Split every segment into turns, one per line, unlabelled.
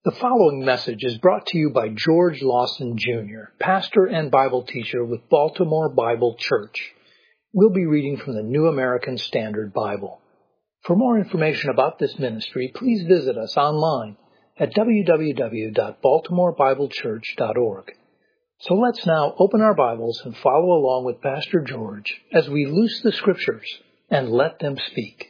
The following message is brought to you by George Lawson Jr., pastor and Bible teacher with Baltimore Bible Church. We'll be reading from the New American Standard Bible. For more information about this ministry, please visit us online at www.baltimorebiblechurch.org. So let's now open our Bibles and follow along with Pastor George as we loose the Scriptures and let them speak.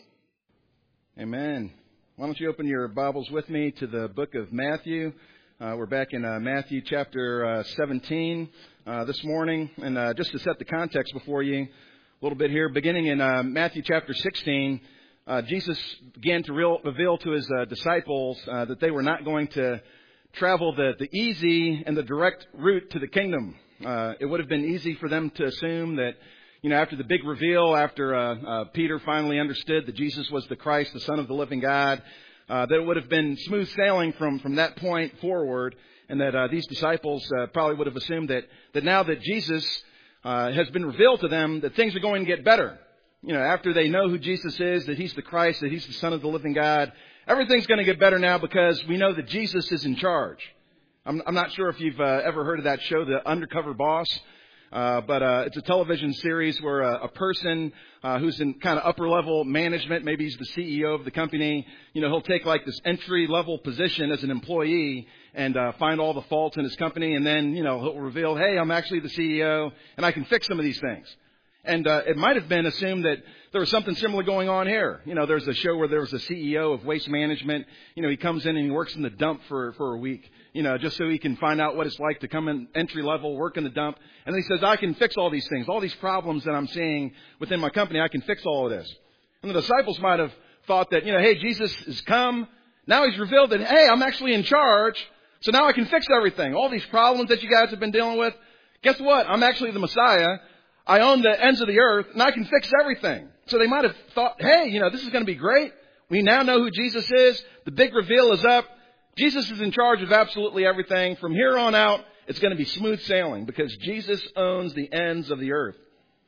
Amen. Why don't you open your Bibles with me to the book of Matthew. We're back in Matthew chapter 17 this morning. And just to set the context before you a little bit here, beginning in Matthew chapter 16, Jesus began to reveal to his disciples that they were not going to travel the easy and the direct route to the kingdom. It would have been easy for them to assume that, after the big reveal, after Peter finally understood that Jesus was the Christ, the Son of the living God, that it would have been smooth sailing from that point forward, and that these disciples probably would have assumed that now that Jesus has been revealed to them, that things are going to get better. After they know who Jesus is, that He's the Christ, that He's the Son of the living God, everything's going to get better now because we know that Jesus is in charge. I'm not sure if you've ever heard of that show, The Undercover Boss. But it's a television series where a person who's in kind of upper level management, maybe he's the CEO of the company, he'll take like this entry level position as an employee and find all the faults in his company, and then he'll reveal, hey, I'm actually the CEO and I can fix some of these things. And it might have been assumed that there was something similar going on here. There's a show where there was a CEO of waste management. He comes in and he works in the dump for a week, just so he can find out what it's like to come in entry level, work in the dump. And then he says, I can fix all these things, all these problems that I'm seeing within my company. I can fix all of this. And the disciples might have thought that, hey, Jesus has come. Now He's revealed that, hey, I'm actually in charge. So now I can fix everything. All these problems that you guys have been dealing with. Guess what? I'm actually the Messiah. I own the ends of the earth, and I can fix everything. So they might have thought, hey, this is going to be great. We now know who Jesus is. The big reveal is up. Jesus is in charge of absolutely everything. From here on out, it's going to be smooth sailing because Jesus owns the ends of the earth.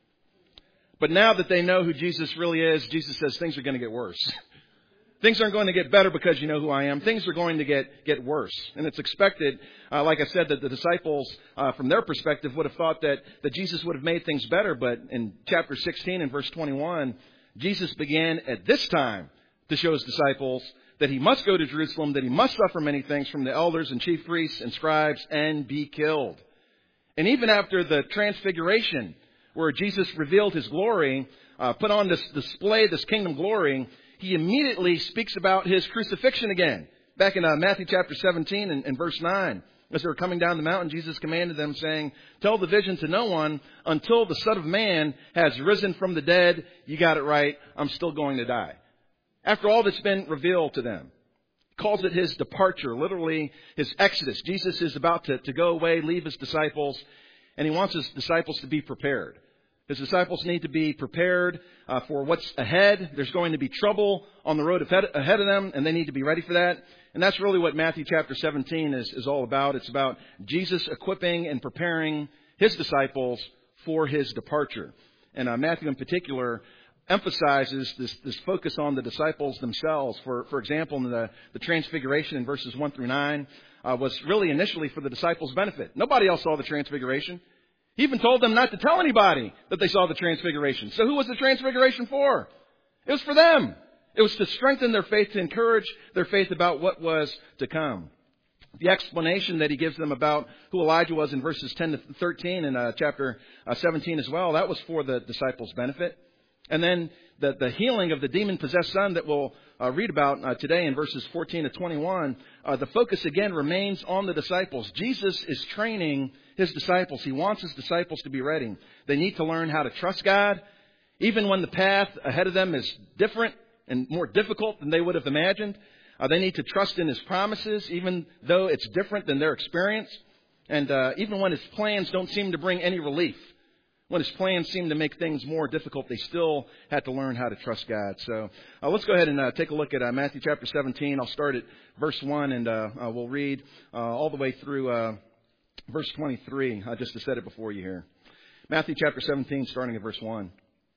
But now that they know who Jesus really is, Jesus says things are going to get worse. Things aren't going to get better because you know who I am. Things are going to get worse. And it's expected, like I said, that the disciples, from their perspective, would have thought that Jesus would have made things better. But in chapter 16 and verse 21, Jesus began at this time to show His disciples that He must go to Jerusalem, that He must suffer many things from the elders and chief priests and scribes and be killed. And even after the transfiguration, where Jesus revealed His glory, put on this display, this kingdom glory, He immediately speaks about His crucifixion again. Back in Matthew chapter 17 and verse 9, as they were coming down the mountain, Jesus commanded them, saying, tell the vision to no one until the Son of Man has risen from the dead. You got it right. I'm still going to die. After all that's been revealed to them. He calls it His departure, literally His exodus. Jesus is about to go away, leave His disciples, and He wants His disciples to be prepared. His disciples need to be prepared for what's ahead. There's going to be trouble on the road ahead of them, and they need to be ready for that. And that's really what Matthew chapter 17 is all about. It's about Jesus equipping and preparing His disciples for His departure. And Matthew in particular emphasizes this focus on the disciples themselves. For example, in the transfiguration in verses 1 through 9 was really initially for the disciples' benefit. Nobody else saw the transfiguration. He even told them not to tell anybody that they saw the transfiguration. So who was the transfiguration for? It was for them. It was to strengthen their faith, to encourage their faith about what was to come. The explanation that He gives them about who Elijah was in verses 10 to 13 in chapter 17 as well, that was for the disciples' benefit. And then the healing of the demon-possessed son that we'll read about today in verses 14 to 21, the focus again remains on the disciples. Jesus is training His disciples. He wants His disciples to be ready. They need to learn how to trust God, even when the path ahead of them is different and more difficult than they would have imagined. They need to trust in His promises, even though it's different than their experience. And even when His plans don't seem to bring any relief. When His plans seem to make things more difficult, they still had to learn how to trust God. So let's go ahead and take a look at Matthew chapter 17. I'll start at verse 1 and we'll read all the way through verse 23, just to set it before you here. Matthew chapter 17, starting at verse 1.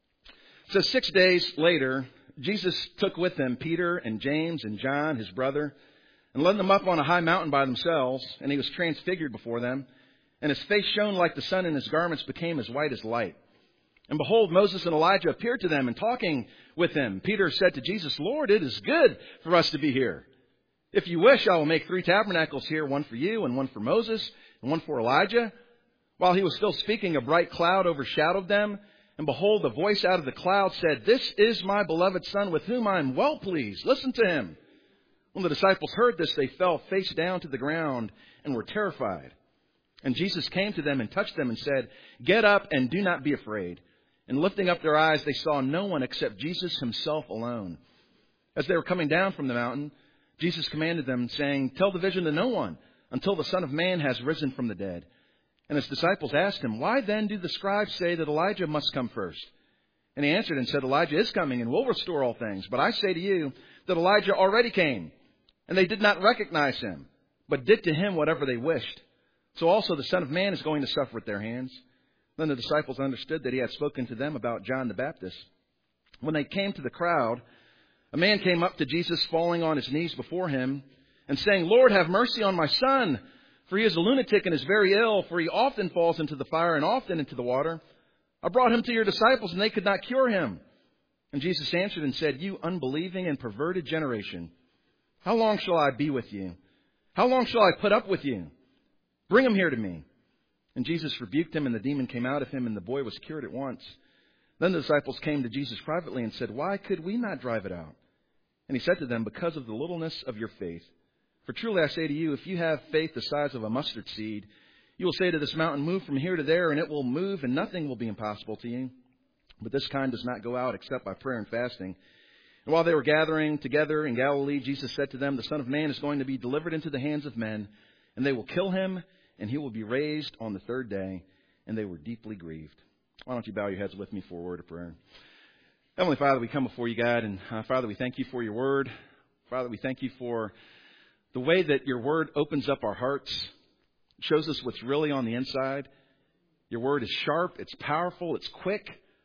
It says, 6 days later, Jesus took with Him Peter and James and John, His brother, and led them up on a high mountain by themselves, and he was transfigured before them, and his face shone like the sun, and his garments became as white as light. And behold, Moses and Elijah appeared to them, and talking with him, Peter said to Jesus, Lord, it is good for us to be here. If you wish, I will make 3 tabernacles here, one for you, and one for Moses, and one for Elijah. While he was still speaking, a bright cloud overshadowed them, and behold, a voice out of the cloud said, This is my beloved Son, with whom I am well pleased. Listen to him. When the disciples heard this, they fell face down to the ground and were terrified. And Jesus came to them and touched them and said, Get up and do not be afraid. And lifting up their eyes, they saw no one except Jesus himself alone. As they were coming down from the mountain, Jesus commanded them, saying, Tell the vision to no one until the Son of Man has risen from the dead. And his disciples asked him, Why then do the scribes say that Elijah must come first? And he answered and said, Elijah is coming and will restore all things. But I say to you that Elijah already came, and they did not recognize him, but did to him whatever they wished. So also the Son of Man is going to suffer at their hands. Then the disciples understood that he had spoken to them about John the Baptist. When they came to the crowd, a man came up to Jesus, falling on his knees before him, and saying, Lord, have mercy on my son, for he is a lunatic and is very ill, for he often falls into the fire and often into the water. I brought him to your disciples, and they could not cure him. And Jesus answered and said, You unbelieving and perverted generation, how long shall I be with you? How long shall I put up with you? Bring him here to me. And Jesus rebuked him, and the demon came out of him, and the boy was cured at once. Then the disciples came to Jesus privately and said, Why could we not drive it out? And he said to them, Because of the littleness of your faith. For truly I say to you, if you have faith the size of a mustard seed, you will say to this mountain, Move from here to there, and it will move, and nothing will be impossible to you. But this kind does not go out except by prayer and fasting. And while they were gathering together in Galilee, Jesus said to them, The Son of Man is going to be delivered into the hands of men, and they will kill him, and he will be raised on the third day. And they were deeply grieved. Why don't you bow your heads with me for a word of prayer? Heavenly Father, we come before you, God, and Father, we thank you for your word. Father, we thank you for the way that your word opens up our hearts, shows us what's really on the inside. Your word is sharp, it's powerful, it's quick.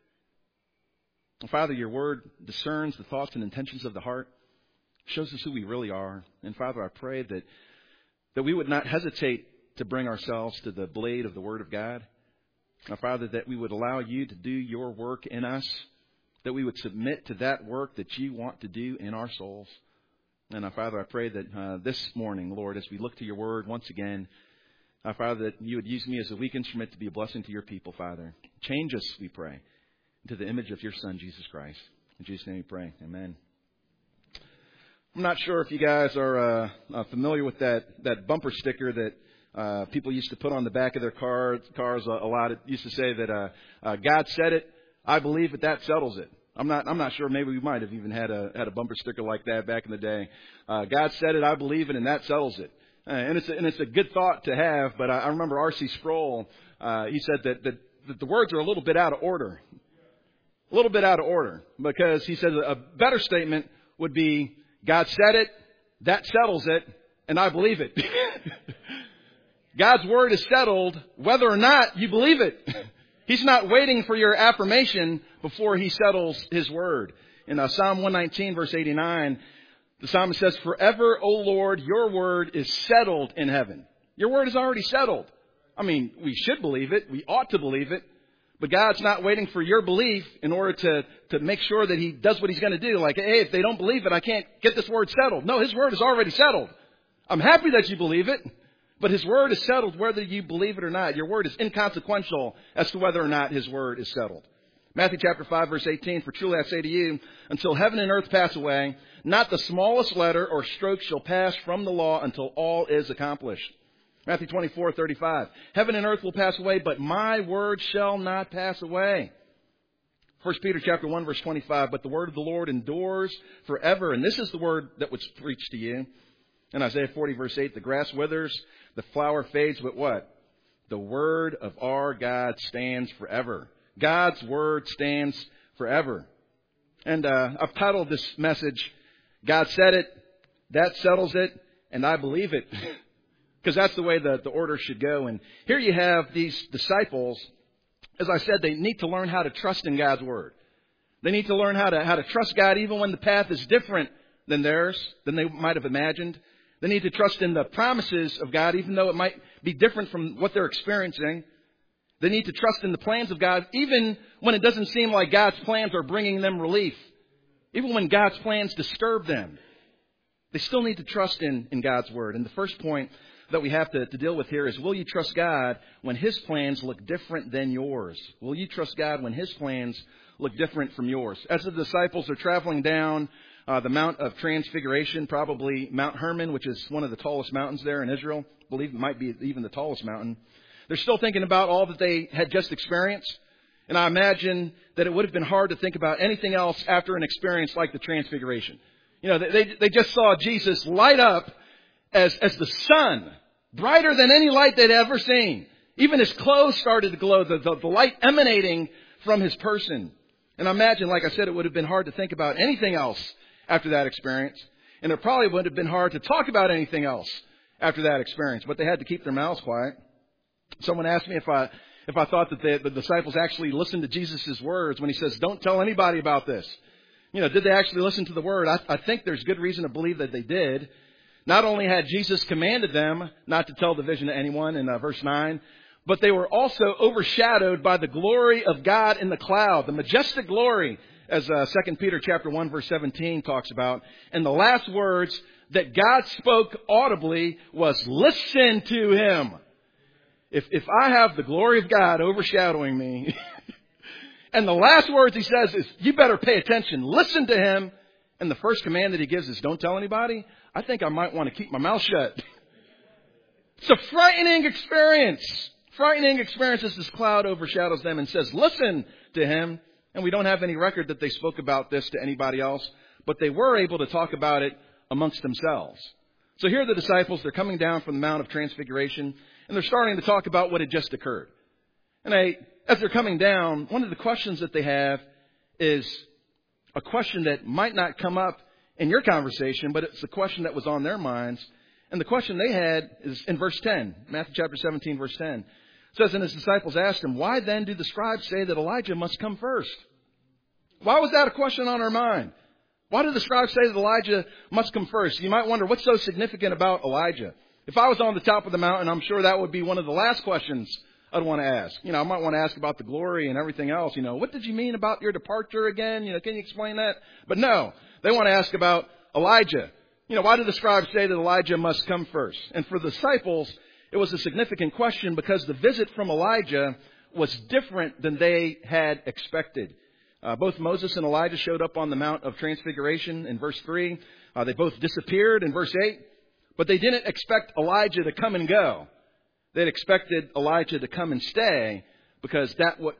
Father, your word discerns the thoughts and intentions of the heart, shows us who we really are. And Father, I pray that we would not hesitate to bring ourselves to the blade of the word of God. Now, Father, that we would allow you to do your work in us, that we would submit to that work that you want to do in our souls. And Father, I pray that this morning, Lord, as we look to your word once again, Father, that you would use me as a weak instrument to be a blessing to your people, Father. Change us, we pray, into the image of your Son, Jesus Christ. In Jesus' name we pray. Amen. I'm not sure if you guys are familiar with that bumper sticker that people used to put on the back of their cars a lot. It used to say that God said it, I believe it, that settles it. I'm not sure. Maybe we might have even had a bumper sticker like that back in the day. God said it, I believe it, and that settles it. And it's a good thought to have. But I remember R.C. Sproul. He said that the words are a little bit out of order. A little bit out of order, because he said a better statement would be, God said it, that settles it, and I believe it. God's word is settled whether or not you believe it. He's not waiting for your affirmation before he settles his word. In Psalm 119, verse 89, the psalmist says, Forever, O Lord, your word is settled in heaven. Your word is already settled. I mean, we should believe it. We ought to believe it. But God's not waiting for your belief in order to make sure that he does what he's going to do. Like, hey, if they don't believe it, I can't get this word settled. No, his word is already settled. I'm happy that you believe it, but his word is settled whether you believe it or not. Your word is inconsequential as to whether or not his word is settled. Matthew chapter 5, verse 18, For truly I say to you, until heaven and earth pass away, not the smallest letter or stroke shall pass from the law until all is accomplished. Matthew 24:35. Heaven and earth will pass away, but my word shall not pass away. 1 Peter chapter 1, verse 25. But the word of the Lord endures forever. And this is the word that was preached to you. In Isaiah 40, verse 8, the grass withers, the flower fades, but what? The word of our God stands forever. God's word stands forever. And I've titled this message, God said it, that settles it, and I believe it. Because that's the way the order should go. And here you have these disciples. As I said, they need to learn how to trust in God's word. They need to learn how to trust God even when the path is different than theirs, than they might have imagined. They need to trust in the promises of God, even though it might be different from what they're experiencing. They need to trust in the plans of God, even when it doesn't seem like God's plans are bringing them relief. Even when God's plans disturb them. They still need to trust in God's Word. And the first point that we have to deal with here is, will you trust God when His plans look different than yours? Will you trust God when His plans look different from yours? As the disciples are traveling down the Mount of Transfiguration, probably Mount Hermon, which is one of the tallest mountains there in Israel. I believe it might be even the tallest mountain. They're still thinking about all that they had just experienced. And I imagine that it would have been hard to think about anything else after an experience like the Transfiguration. You know, they just saw Jesus light up as the sun, brighter than any light they'd ever seen. Even his clothes started to glow, the light emanating from his person. And I imagine, like I said, it would have been hard to think about anything else after that experience. And it probably would have been hard to talk about anything else after that experience. But they had to keep their mouths quiet. Someone asked me if I thought that the disciples actually listened to Jesus' words when he says, don't tell anybody about this. You know, did they actually listen to the word? I think there's good reason to believe that they did. Not only had Jesus commanded them not to tell the vision to anyone in verse 9, but they were also overshadowed by the glory of God in the cloud, the majestic glory, as 2 Peter chapter 1 verse 17 talks about. And the last words that God spoke audibly was, listen to him. If I have the glory of God overshadowing me, and the last words he says is, you better pay attention, listen to him. And the first command that he gives is, don't tell anybody. I think I might want to keep my mouth shut. It's a frightening experience. Frightening experience as this cloud overshadows them and says, listen to him. And we don't have any record that they spoke about this to anybody else, but they were able to talk about it amongst themselves. So here are the disciples. They're coming down from the Mount of Transfiguration, and they're starting to talk about what had just occurred. And as they're coming down, one of the questions that they have is a question that might not come up in your conversation, but it's a question that was on their minds. And the question they had is in verse 10, Matthew chapter 17, verse 10. It says, and his disciples asked him, why then do the scribes say that Elijah must come first? Why was that a question on our mind? Why did the scribes say that Elijah must come first? You might wonder, what's so significant about Elijah? If I was on the top of the mountain, I'm sure that would be one of the last questions I'd want to ask. You know, I might want to ask about the glory and everything else. You know, what did you mean about your departure again? You know, can you explain that? But no, they want to ask about Elijah. You know, why did the scribes say that Elijah must come first? And for the disciples, it was a significant question because the visit from Elijah was different than they had expected. Both Moses and Elijah showed up on the Mount of Transfiguration in verse 3. They both disappeared in verse 8. But they didn't expect Elijah to come and go. They'd expected Elijah to come and stay because that's what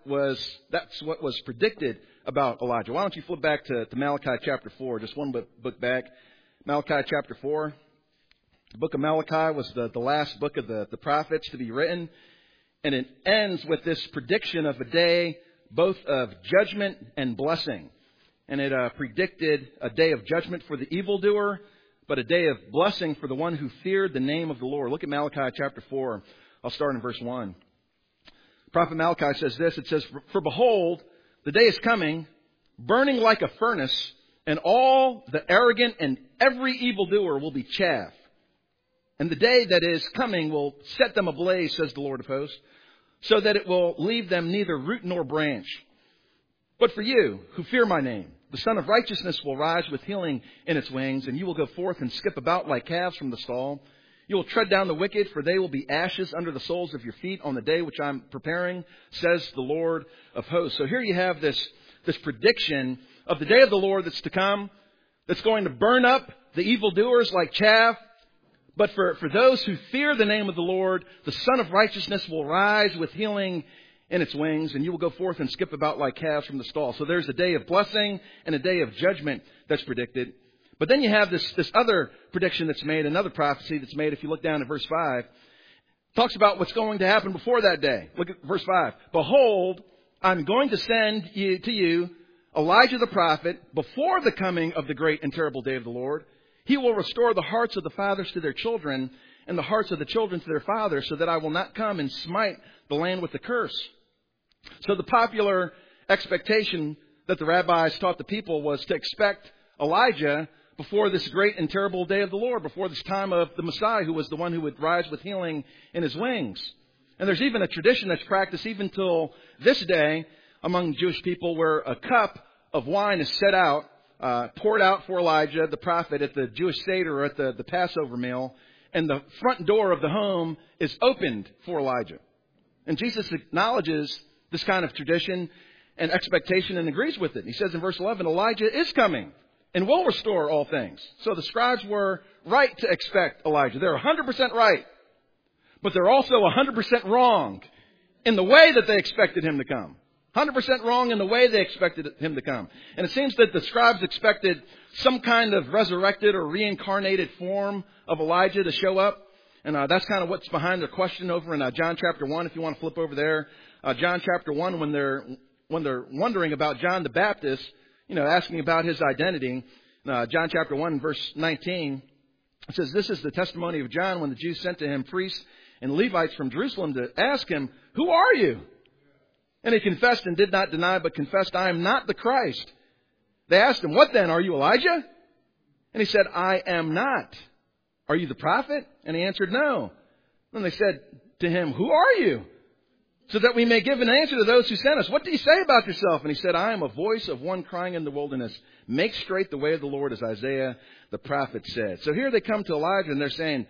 was predicted about Elijah. Why don't you flip back to Malachi chapter 4, just one book back. Malachi chapter 4. The book of Malachi was the last book of the prophets to be written. And it ends with this prediction of a day both of judgment and blessing. And it predicted a day of judgment for the evildoer, but a day of blessing for the one who feared the name of the Lord. Look at Malachi chapter 4. I'll start in verse 1. Prophet Malachi says this. It says, for behold, the day is coming, burning like a furnace, and all the arrogant and every evildoer will be chaff. And the day that is coming will set them ablaze, says the Lord of hosts, so that it will leave them neither root nor branch. But for you, who fear my name, the Son of Righteousness will rise with healing in its wings, and you will go forth and skip about like calves from the stall. You will tread down the wicked, for they will be ashes under the soles of your feet on the day which I'm preparing, says the Lord of hosts. So here you have this prediction of the day of the Lord that's to come, that's going to burn up the evildoers like chaff. But for those who fear the name of the Lord, the Son of Righteousness will rise with healing in its wings, and you will go forth and skip about like calves from the stall. So there's a day of blessing and a day of judgment that's predicted. But then you have this other prediction that's made, another prophecy that's made. If you look down at verse 5, it talks about what's going to happen before that day. Look at verse 5. Behold, I'm going to send to you Elijah the prophet before the coming of the great and terrible day of the Lord. He will restore the hearts of the fathers to their children and the hearts of the children to their fathers, so that I will not come and smite the land with the curse. So the popular expectation that the rabbis taught the people was to expect Elijah before this great and terrible day of the Lord, before this time of the Messiah, who was the one who would rise with healing in his wings. And there's even a tradition that's practiced even till this day among Jewish people where a cup of wine is set out, poured out for Elijah, the prophet, at the Jewish Seder or at the Passover meal, and the front door of the home is opened for Elijah. And Jesus acknowledges this kind of tradition and expectation and agrees with it. He says in verse 11, Elijah is coming and will restore all things. So the scribes were right to expect Elijah. They're 100% right. But they're also 100% wrong in the way that they expected him to come. 100% wrong in the way they expected him to come. And it seems that the scribes expected some kind of resurrected or reincarnated form of Elijah to show up. And that's kind of what's behind their question over in John chapter 1, if you want to flip over there. John chapter 1, when they're wondering about John the Baptist, asking about his identity. John chapter 1, verse 19, it says, "This is the testimony of John when the Jews sent to him priests and Levites from Jerusalem to ask him, 'Who are you?' And he confessed and did not deny, but confessed, 'I am not the Christ.' They asked him, 'What then? Are you Elijah?' And he said, 'I am not.' 'Are you the prophet?' And he answered, 'No.' Then they said to him, 'Who are you? So that we may give an answer to those who sent us. What do you say about yourself?' And he said, 'I am a voice of one crying in the wilderness, make straight the way of the Lord, as Isaiah the prophet said.'" So here they come to Elijah and they're saying,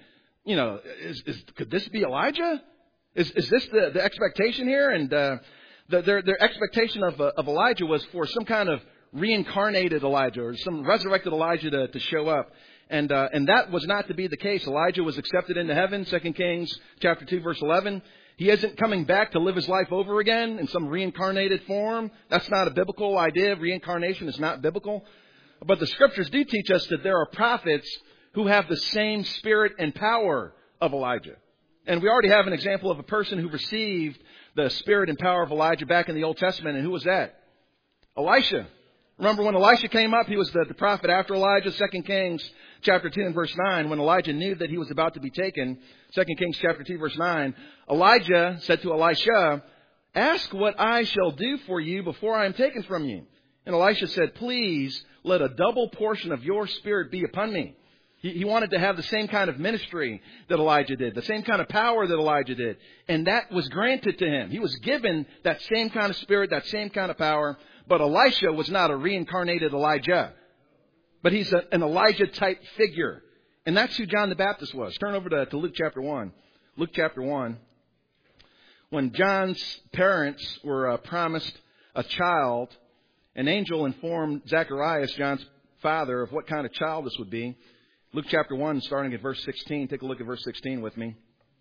could this be Elijah? Is this the expectation here? And their expectation of Elijah was for some kind of reincarnated Elijah or some resurrected Elijah to show up. And that was not to be the case. Elijah was accepted into heaven, 2 Kings chapter 2, verse 11. He isn't coming back to live his life over again in some reincarnated form. That's not a biblical idea. Reincarnation is not biblical. But the scriptures do teach us that there are prophets who have the same spirit and power of Elijah. And we already have an example of a person who received the spirit and power of Elijah back in the Old Testament. And who was that? Elisha. Remember when Elisha came up, he was the prophet after Elijah, 2 Kings chapter 2 and verse 9. When Elijah knew that he was about to be taken, 2 Kings chapter 2 verse 9, Elijah said to Elisha, "Ask what I shall do for you before I am taken from you." And Elisha said, "Please let a double portion of your spirit be upon me." He wanted to have the same kind of ministry that Elijah did, the same kind of power that Elijah did. And that was granted to him. He was given that same kind of spirit, that same kind of power. But Elisha was not a reincarnated Elijah. But he's an Elijah-type figure. And that's who John the Baptist was. Turn over to Luke chapter 1. Luke chapter 1. When John's parents were promised a child, an angel informed Zacharias, John's father, of what kind of child this would be. Luke chapter 1, starting at verse 16. Take a look at verse 16 with me.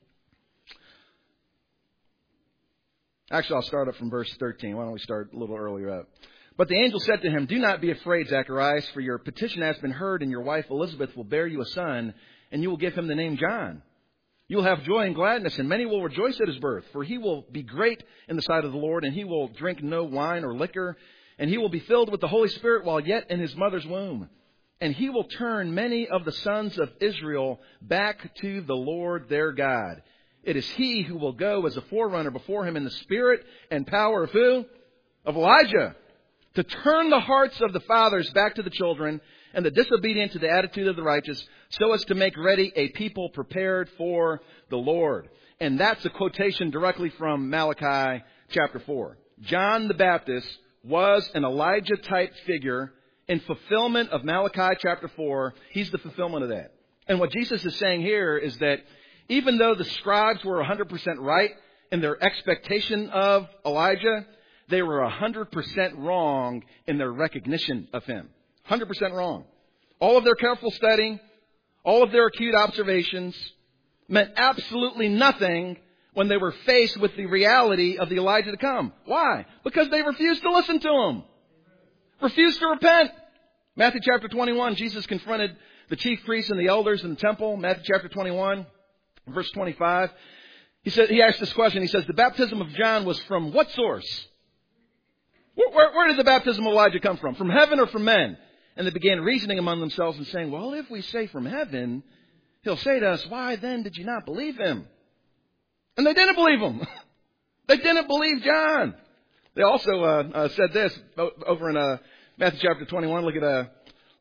Actually, I'll start up from verse 13. Why don't we start a little earlier up? "But the angel said to him, 'Do not be afraid, Zacharias, for your petition has been heard, and your wife Elizabeth will bear you a son, and you will give him the name John. You will have joy and gladness, and many will rejoice at his birth, for he will be great in the sight of the Lord, and he will drink no wine or liquor, and he will be filled with the Holy Spirit while yet in his mother's womb. And he will turn many of the sons of Israel back to the Lord their God. It is he who will go as a forerunner before him in the spirit and power of who? Of Elijah, to turn the hearts of the fathers back to the children and the disobedient to the attitude of the righteous, so as to make ready a people prepared for the Lord." And that's a quotation directly from Malachi chapter 4. John the Baptist was an Elijah-type figure in fulfillment of Malachi chapter 4. He's the fulfillment of that. And what Jesus is saying here is that even though the scribes were 100% right in their expectation of Elijah, they were 100% wrong in their recognition of him. 100% wrong. All of their careful study, all of their acute observations meant absolutely nothing when they were faced with the reality of the Elijah to come. Why? Because they refused to listen to him. Refused to repent. Matthew chapter 21, Jesus confronted the chief priests and the elders in the temple. Matthew chapter 21, verse 25. He asked this question. He says, "The baptism of John was from what source?" Where did the baptism of Elijah come from? From heaven or from men? And they began reasoning among themselves and saying, "Well, if we say from heaven, he'll say to us, 'Why then did you not believe him?'" And they didn't believe him. They didn't believe John. They also said this over in Matthew chapter 21. Look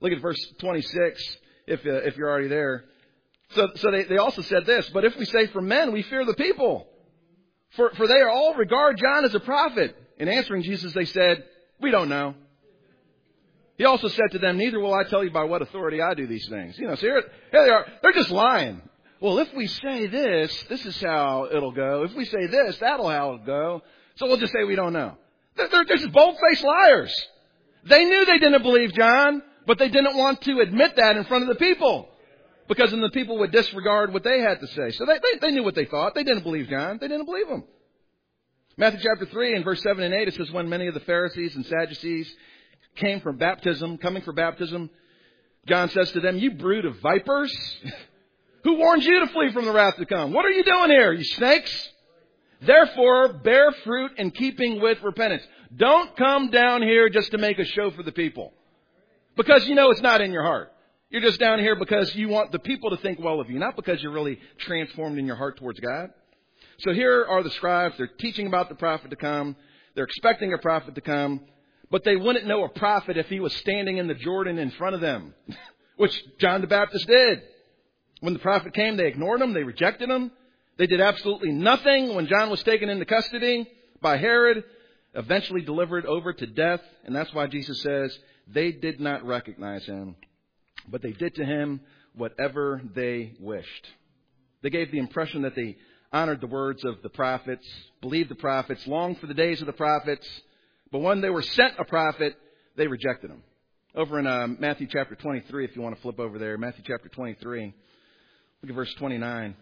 Look at verse 26, if you're already there. So they also said this, but if we say from men, we fear the people. For they all regard John as a prophet. In answering Jesus, they said, we don't know. He also said to them, neither will I tell you by what authority I do these things. So here they are. They're just lying. Well, if we say this is how it'll go. If we say this, that'll how it'll go. So we'll just say we don't know. They're just bold-faced liars. They knew they didn't believe John, but they didn't want to admit that in front of the people. Because then the people would disregard what they had to say. So they knew what they thought. They didn't believe John. They didn't believe him. Matthew chapter 3 and verse 7 and 8, it says, when many of the Pharisees and Sadducees coming for baptism, John says to them, you brood of vipers, who warned you to flee from the wrath to come? What are you doing here, you snakes? Therefore, bear fruit in keeping with repentance. Don't come down here just to make a show for the people. Because you know it's not in your heart. You're just down here because you want the people to think well of you, not because you're really transformed in your heart towards God. So here are the scribes. They're teaching about the prophet to come. They're expecting a prophet to come. But they wouldn't know a prophet if he was standing in the Jordan in front of them, which John the Baptist did. When the prophet came, they ignored him. They rejected him. They did absolutely nothing when John was taken into custody by Herod, eventually delivered over to death. And that's why Jesus says they did not recognize him, but they did to him whatever they wished. They gave the impression that they honored the words of the prophets, believed the prophets, longed for the days of the prophets. But when they were sent a prophet, they rejected him. Over in Matthew chapter 23, if you want to flip over there, Matthew chapter 23, look at verse 29.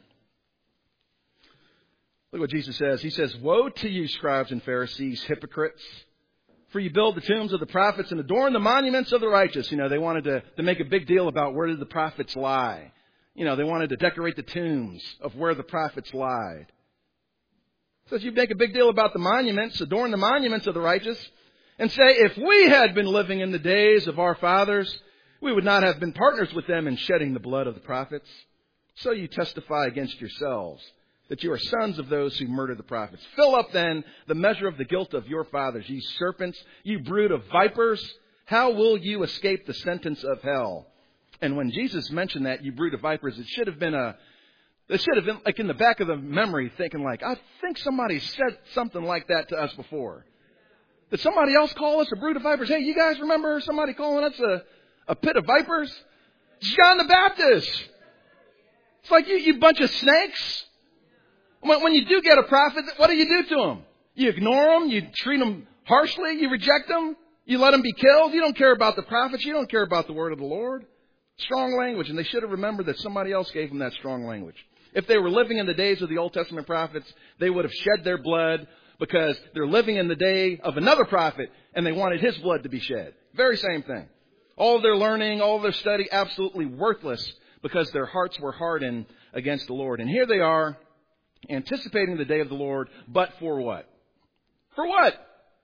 Look what Jesus says. He says, woe to you, scribes and Pharisees, hypocrites! For you build the tombs of the prophets and adorn the monuments of the righteous. They wanted to make a big deal about where did the prophets lie. They wanted to decorate the tombs of where the prophets lied. So you make a big deal about the monuments, adorn the monuments of the righteous, and say, if we had been living in the days of our fathers, we would not have been partners with them in shedding the blood of the prophets. So you testify against yourselves that you are sons of those who murdered the prophets. Fill up then the measure of the guilt of your fathers, ye serpents, you brood of vipers. How will you escape the sentence of hell? And when Jesus mentioned that, you brood of vipers, it should have been like in the back of the memory thinking like, I think somebody said something like that to us before. Did somebody else call us a brood of vipers? Hey, you guys remember somebody calling us a pit of vipers? John the Baptist. It's like you bunch of snakes. When you do get a prophet, what do you do to him? You ignore him. You treat him harshly. You reject him. You let him be killed. You don't care about the prophets. You don't care about the word of the Lord. Strong language. And they should have remembered that somebody else gave them that strong language. If they were living in the days of the Old Testament prophets, they would have shed their blood because they're living in the day of another prophet and they wanted his blood to be shed. Very same thing. All of their learning, all of their study, absolutely worthless because their hearts were hardened against the Lord. And here they are, anticipating the day of the Lord, but for what? For what?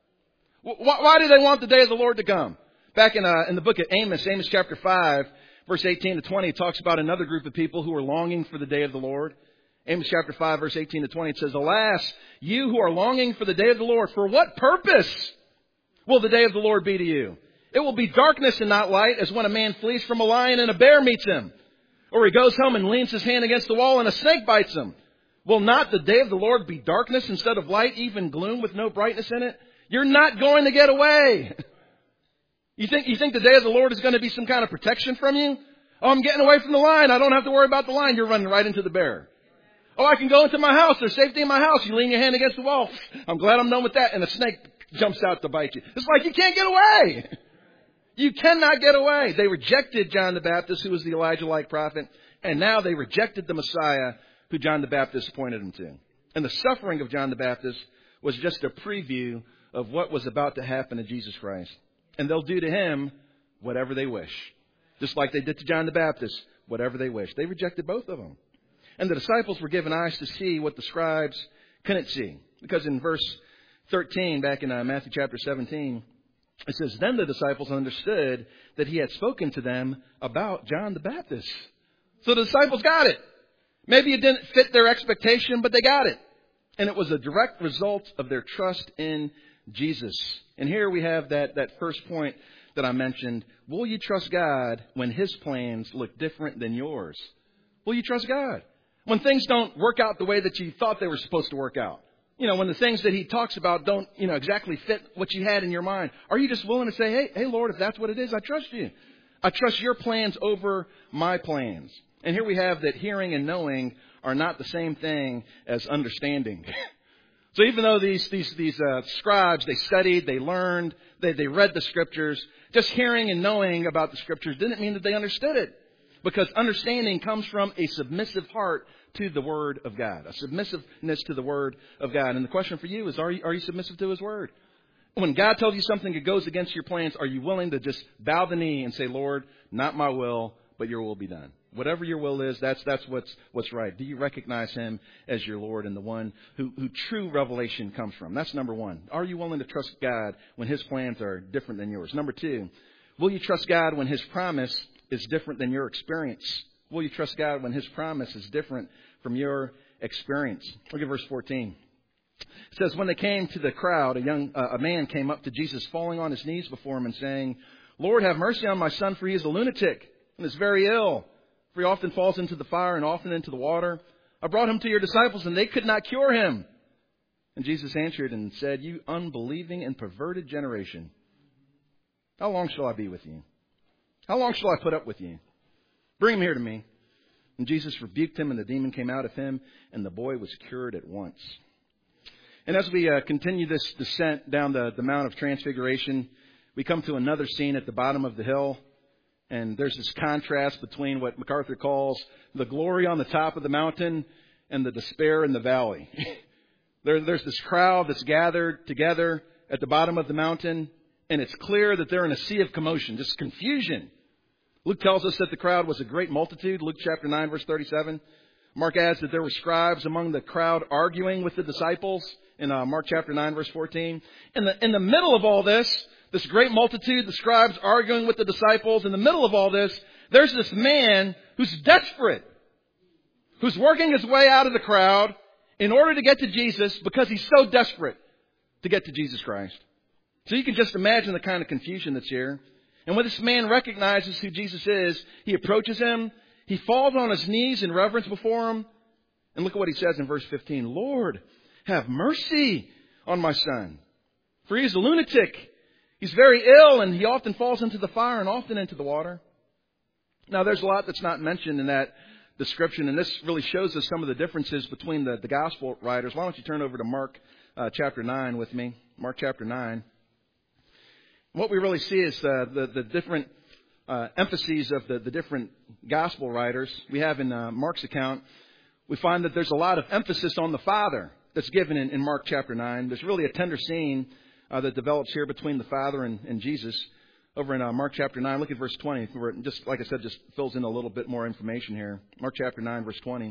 Why do they want the day of the Lord to come? Back in the book of Amos chapter 5, verse 18 to 20, it talks about another group of people who are longing for the day of the Lord. Amos chapter 5, verse 18 to 20, it says, alas, you who are longing for the day of the Lord, for what purpose will the day of the Lord be to you? It will be darkness and not light, as when a man flees from a lion and a bear meets him. Or he goes home and leans his hand against the wall and a snake bites him. Will not the day of the Lord be darkness instead of light, even gloom with no brightness in it? You're not going to get away. You think the day of the Lord is going to be some kind of protection from you? Oh, I'm getting away from the lion. I don't have to worry about the lion. You're running right into the bear. Oh, I can go into my house. There's safety in my house. You lean your hand against the wall. I'm glad I'm done with that. And a snake jumps out to bite you. It's like you can't get away. You cannot get away. They rejected John the Baptist, who was the Elijah-like prophet. And now they rejected the Messiah, who John the Baptist pointed him to. And the suffering of John the Baptist was just a preview of what was about to happen to Jesus Christ. And they'll do to him whatever they wish. Just like they did to John the Baptist, whatever they wish. They rejected both of them. And the disciples were given eyes to see what the scribes couldn't see. Because in verse 13, back in Matthew chapter 17, it says, then the disciples understood that he had spoken to them about John the Baptist. So the disciples got it. Maybe it didn't fit their expectation, but they got it. And it was a direct result of their trust in Jesus. And here we have that first point. that I mentioned, will you trust God when His plans look different than yours? Will you trust God when things don't work out the way that you thought they were supposed to work out? When the things that He talks about don't, exactly fit what you had in your mind. Are you just willing to say, hey, Lord, if that's what it is, I trust you. I trust your plans over my plans. And here we have that hearing and knowing are not the same thing as understanding. So even though these scribes, they studied, they learned, they read the Scriptures, just hearing and knowing about the Scriptures didn't mean that they understood it. Because understanding comes from a submissive heart to the Word of God. A submissiveness to the Word of God. And the question for you is, are you submissive to His Word? When God tells you something that goes against your plans, are you willing to just bow the knee and say, Lord, not my will, but your will be done? Whatever your will is, that's what's right. Do you recognize Him as your Lord and the one who true revelation comes from? That's number one. Are you willing to trust God when His plans are different than yours? Number two, will you trust God when His promise is different than your experience? Will you trust God when His promise is different from your experience? Look at verse 14. It says, when they came to the crowd, a man came up to Jesus, falling on his knees before Him and saying, Lord, have mercy on my son, for he is a lunatic and is very ill. For he often falls into the fire and often into the water. I brought him to your disciples, and they could not cure him. And Jesus answered and said, you unbelieving and perverted generation, how long shall I be with you? How long shall I put up with you? Bring him here to me. And Jesus rebuked him, and the demon came out of him, and the boy was cured at once. And as we continue this descent down the Mount of Transfiguration, we come to another scene at the bottom of the hill. And there's this contrast between what MacArthur calls the glory on the top of the mountain and the despair in the valley. There's this crowd that's gathered together at the bottom of the mountain, and it's clear that they're in a sea of commotion, just confusion. Luke tells us that the crowd was a great multitude, Luke chapter 9, verse 37. Mark adds that there were scribes among the crowd arguing with the disciples in Mark chapter 9, verse 14. In the middle of all this great multitude, the scribes arguing with the disciples, in the middle of all this, there's this man who's desperate, who's working his way out of the crowd in order to get to Jesus because he's so desperate to get to Jesus Christ. So you can just imagine the kind of confusion that's here. And when this man recognizes who Jesus is, he approaches him, he falls on his knees in reverence before him. And look at what he says in verse 15. Lord, have mercy on my son, for he is a lunatic. He's very ill, and he often falls into the fire and often into the water. Now, there's a lot that's not mentioned in that description, and this really shows us some of the differences between the gospel writers. Why don't you turn over to Mark chapter 9 with me? Mark chapter 9. What we really see is the different emphases of the different gospel writers. We have in Mark's account, we find that there's a lot of emphasis on the Father that's given in Mark chapter 9. There's really a tender scene that develops here between the Father and Jesus over in Mark chapter 9. Look at verse 20. Where it just, like I said, just fills in a little bit more information here. Mark chapter 9, verse 20. It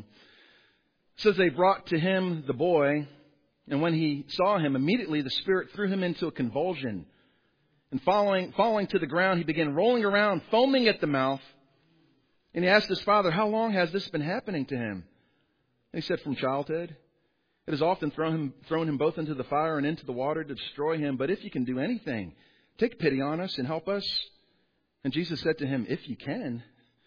says, they brought to him the boy, and when he saw him, immediately the Spirit threw him into a convulsion. And falling to the ground, he began rolling around, foaming at the mouth. And he asked his father, how long has this been happening to him? And he said, from childhood. It has often thrown him both into the fire and into the water to destroy him. But if you can do anything, take pity on us and help us. And Jesus said to him, if you can,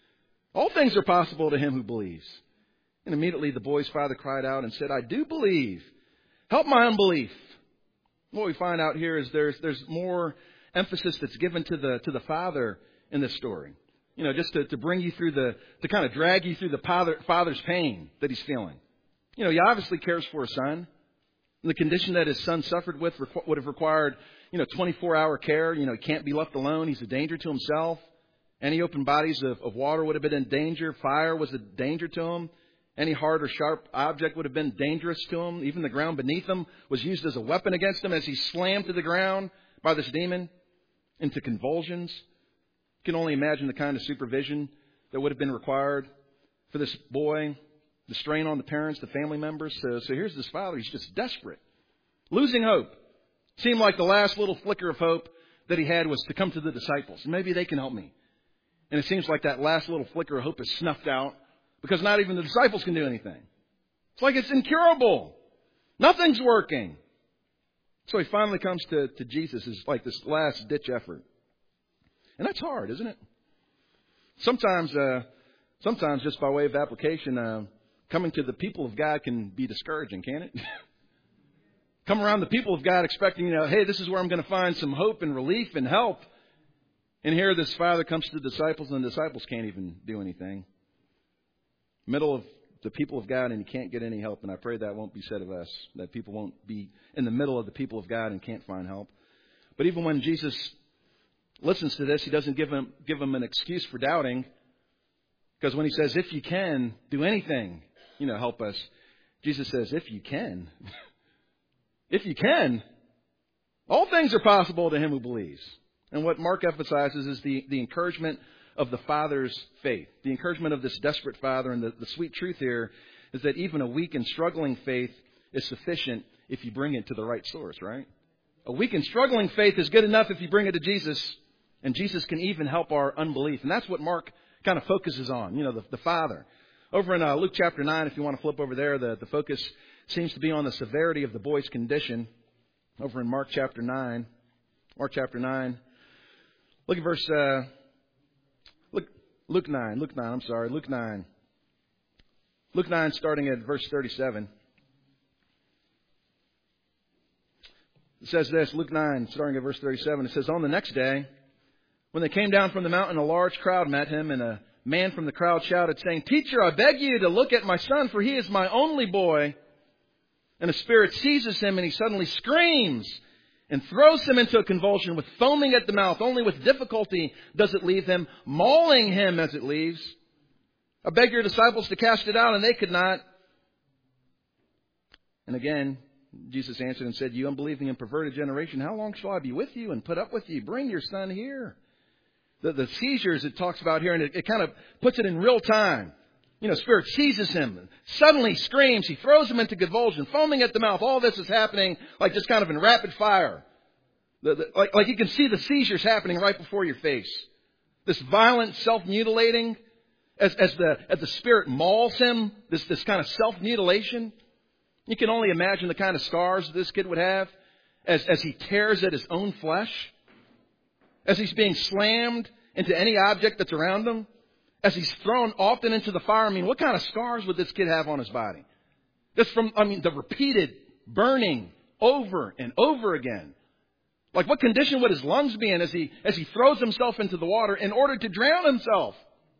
all things are possible to him who believes. And immediately the boy's father cried out and said, I do believe. Help my unbelief. What we find out here is there's more emphasis that's given to the father in this story. Just to bring you through to kind of drag you through the father's pain that he's feeling. He obviously cares for his son. The condition that his son suffered with would have required, 24-hour care. He can't be left alone. He's a danger to himself. Any open bodies of water would have been in danger. Fire was a danger to him. Any hard or sharp object would have been dangerous to him. Even the ground beneath him was used as a weapon against him as he slammed to the ground by this demon into convulsions. You can only imagine the kind of supervision that would have been required for this boy. The strain on the parents, the family members. So here's this father. He's just desperate. Losing hope. Seemed like the last little flicker of hope that he had was to come to the disciples. Maybe they can help me. And it seems like that last little flicker of hope is snuffed out because not even the disciples can do anything. It's like it's incurable. Nothing's working. So he finally comes to Jesus as like this last ditch effort. And that's hard, isn't it? Sometimes just by way of application, coming to the people of God can be discouraging, can't it? Come around the people of God expecting, hey, this is where I'm going to find some hope and relief and help. And here this father comes to the disciples, and the disciples can't even do anything. Middle of the people of God, and you can't get any help. And I pray that won't be said of us, that people won't be in the middle of the people of God and can't find help. But even when Jesus listens to this, he doesn't give them an excuse for doubting. Because when he says, if you can, do anything, help us. Jesus says, if you can. If you can. All things are possible to him who believes. And what Mark emphasizes is the encouragement of the Father's faith. The encouragement of this desperate Father. And the sweet truth here is that even a weak and struggling faith is sufficient if you bring it to the right source, right? A weak and struggling faith is good enough if you bring it to Jesus. And Jesus can even help our unbelief. And that's what Mark kind of focuses on, the Father. Over in Luke chapter 9, if you want to flip over there, the focus seems to be on the severity of the boy's condition. Over in Mark chapter 9. Mark chapter 9. Look at verse... Luke 9, Luke 9. Luke 9 starting at verse 37. It says this, Luke 9 starting at verse 37. It says, on the next day, when they came down from the mountain, a large crowd met him, and a man from the crowd shouted, saying, Teacher, I beg you to look at my son, for he is my only boy. And a spirit seizes him, and he suddenly screams and throws him into a convulsion with foaming at the mouth. Only with difficulty does it leave him, mauling him as it leaves. I beg your disciples to cast it out, and they could not. And again, Jesus answered and said, You unbelieving and perverted generation, how long shall I be with you and put up with you? Bring your son here. The seizures it talks about here, and it kind of puts it in real time. Spirit seizes him, suddenly screams, he throws him into convulsion, foaming at the mouth. All this is happening like just kind of in rapid fire. Like you can see the seizures happening right before your face. This violent self-mutilating, as the Spirit mauls him, this kind of self-mutilation. You can only imagine the kind of scars this kid would have as he tears at his own flesh, as he's being slammed into any object that's around him, as he's thrown often into the fire. I mean, what kind of scars would this kid have on his body? Just from, the repeated burning over and over again. Like, what condition would his lungs be in as he throws himself into the water in order to drown himself?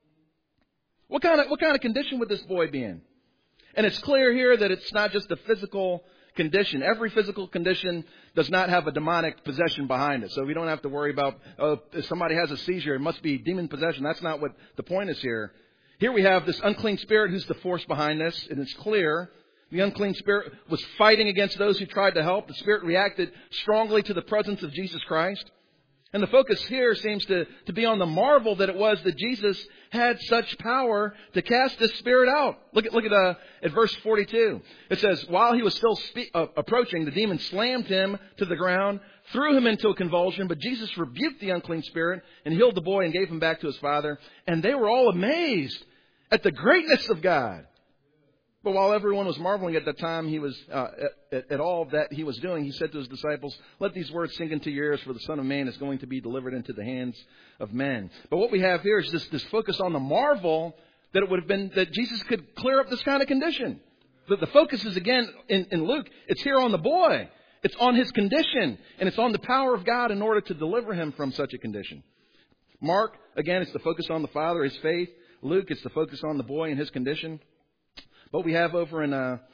What kind of condition would this boy be in? And it's clear here that it's not just a physical condition. Every physical condition does not have a demonic possession behind it. So we don't have to worry about, if somebody has a seizure, it must be demon possession. That's not what the point is here. Here we have this unclean spirit who's the force behind this, and it's clear. The unclean spirit was fighting against those who tried to help. The spirit reacted strongly to the presence of Jesus Christ. And the focus here seems to be on the marvel that it was that Jesus had such power to cast this spirit out. Look at verse 42. It says, while he was still approaching, the demon slammed him to the ground, threw him into a convulsion, but Jesus rebuked the unclean spirit and healed the boy and gave him back to his father. And they were all amazed at the greatness of God. But while everyone was marveling at the time he was at all that he was doing, he said to his disciples, let these words sink into your ears, for the Son of Man is going to be delivered into the hands of men. But what we have here is this focus on the marvel that it would have been that Jesus could clear up this kind of condition. The focus is again in Luke, it's here on the boy. It's on his condition, and it's on the power of God in order to deliver him from such a condition. Mark, again, it's the focus on the Father, his faith. Luke, it's the focus on the boy and his condition. What we have over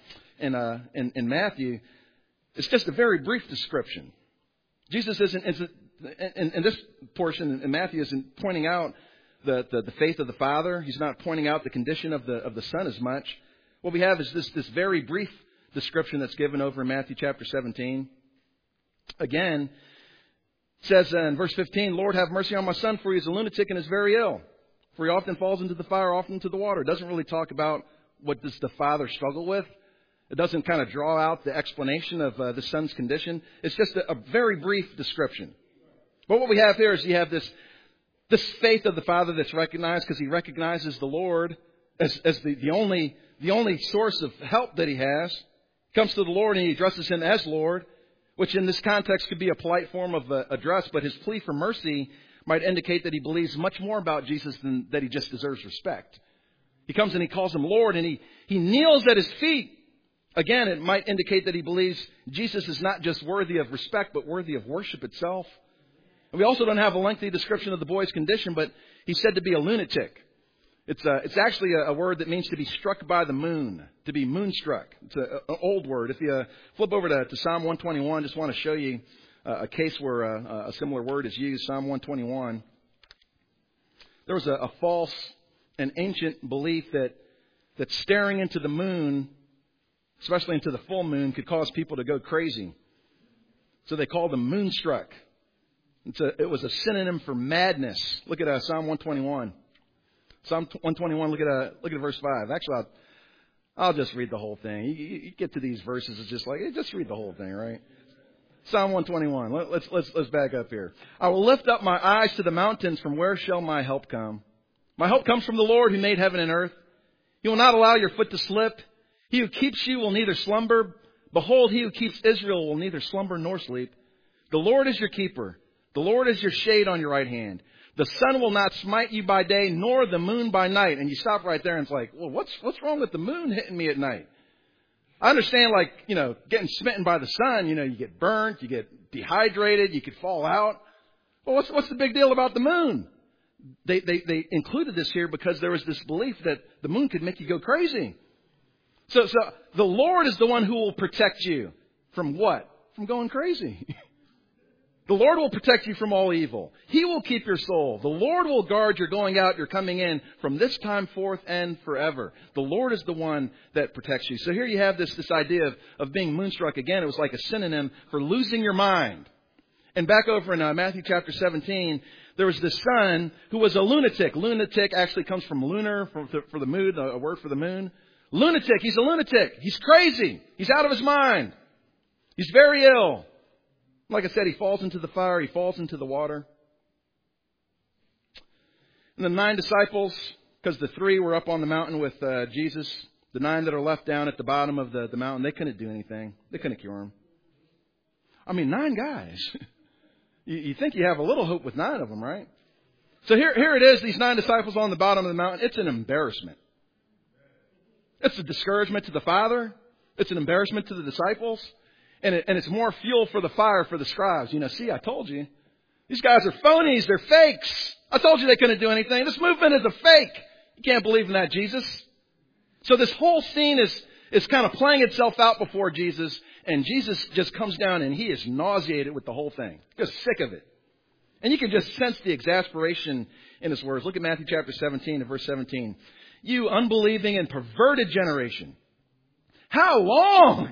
in Matthew, it's just a very brief description. Jesus isn't in this portion in Matthew isn't pointing out the faith of the Father. He's not pointing out the condition of the Son as much. What we have is this very brief description that's given over in Matthew chapter 17. Again, it says in verse 15, Lord, have mercy on my son, for he is a lunatic and is very ill. For he often falls into the fire, often into the water. It doesn't really talk about what does the father struggle with. It doesn't kind of draw out the explanation of the son's condition. It's just a very brief description. But what we have here is you have this faith of the Father that's recognized because he recognizes the Lord as the only source of help that he has. He comes to the Lord and he addresses him as Lord, which in this context could be a polite form of address, but his plea for mercy might indicate that he believes much more about Jesus than that he just deserves respect. He comes and he calls him Lord, and he kneels at his feet. Again, it might indicate that he believes Jesus is not just worthy of respect, but worthy of worship itself. And we also don't have a lengthy description of the boy's condition, but he's said to be a lunatic. It's actually a word that means to be struck by the moon, to be moonstruck. It's an old word. If you flip over to Psalm 121, just want to show you a case where a similar word is used. Psalm 121. There was a false and ancient belief that staring into the moon, especially into the full moon, could cause people to go crazy. So they called them moonstruck. It was a synonym for madness. Look at Psalm 121. Psalm 121, look at verse 5. Actually, I'll just read the whole thing. You get to these verses, it's just like, just read the whole thing, right? Psalm 121. Let's back up here. I will lift up my eyes to the mountains. From where shall my help come? My help comes from the Lord who made heaven and earth. He will not allow your foot to slip. He who keeps you will neither slumber. Behold, he who keeps Israel will neither slumber nor sleep. The Lord is your keeper. The Lord is your shade on your right hand. The sun will not smite you by day, nor the moon by night. And you stop right there and it's like, well, what's wrong with the moon hitting me at night? I understand, getting smitten by the sun, you get burnt, you get dehydrated, you could fall out. Well, what's the big deal about the moon? They included this here because there was this belief that the moon could make you go crazy. So the Lord is the one who will protect you from what? From going crazy. The Lord will protect you from all evil. He will keep your soul. The Lord will guard your going out, your coming in from this time forth and forever. The Lord is the one that protects you. So here you have this idea of being moonstruck. Again, it was like a synonym for losing your mind. And back over in Matthew chapter 17, there was this son who was a lunatic. Lunatic actually comes from lunar, for the moon, a word for the moon. Lunatic. He's a lunatic. He's crazy. He's out of his mind. He's very ill. Like I said, he falls into the fire. He falls into the water. And the 9 disciples, because the 3 were up on the mountain with Jesus, the 9 that are left down at the bottom of the mountain, they couldn't do anything. They couldn't cure him. 9 guys. You think you have a little hope with 9 of them, right? So here it is, these 9 disciples on the bottom of the mountain. It's an embarrassment. It's a discouragement to the Father. It's an embarrassment to the disciples. And it's more fuel for the fire for the scribes. See, I told you. These guys are phonies. They're fakes. I told you they couldn't do anything. This movement is a fake. You can't believe in that, Jesus. So this whole scene is kind of playing itself out before Jesus. And Jesus just comes down and he is nauseated with the whole thing. Just sick of it. And you can just sense the exasperation in his words. Look at Matthew chapter 17 and verse 17. You unbelieving and perverted generation. How long?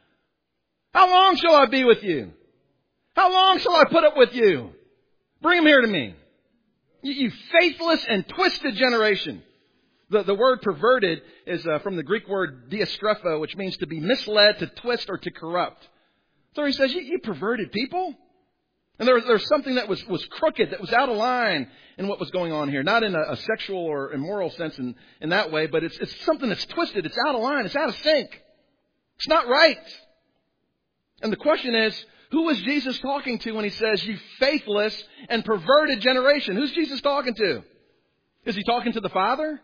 How long shall I be with you? How long shall I put up with you? Bring him here to me. You faithless and twisted generation. The word perverted is from the Greek word diastrepho, which means to be misled, to twist, or to corrupt. So he says, you perverted people. And there was something that was crooked, that was out of line in what was going on here. Not in a sexual or immoral sense in that way, but it's something that's twisted. It's out of line. It's out of sync. It's not right. And the question is, who was Jesus talking to when he says, you faithless and perverted generation? Who's Jesus talking to? Is he talking to the Father?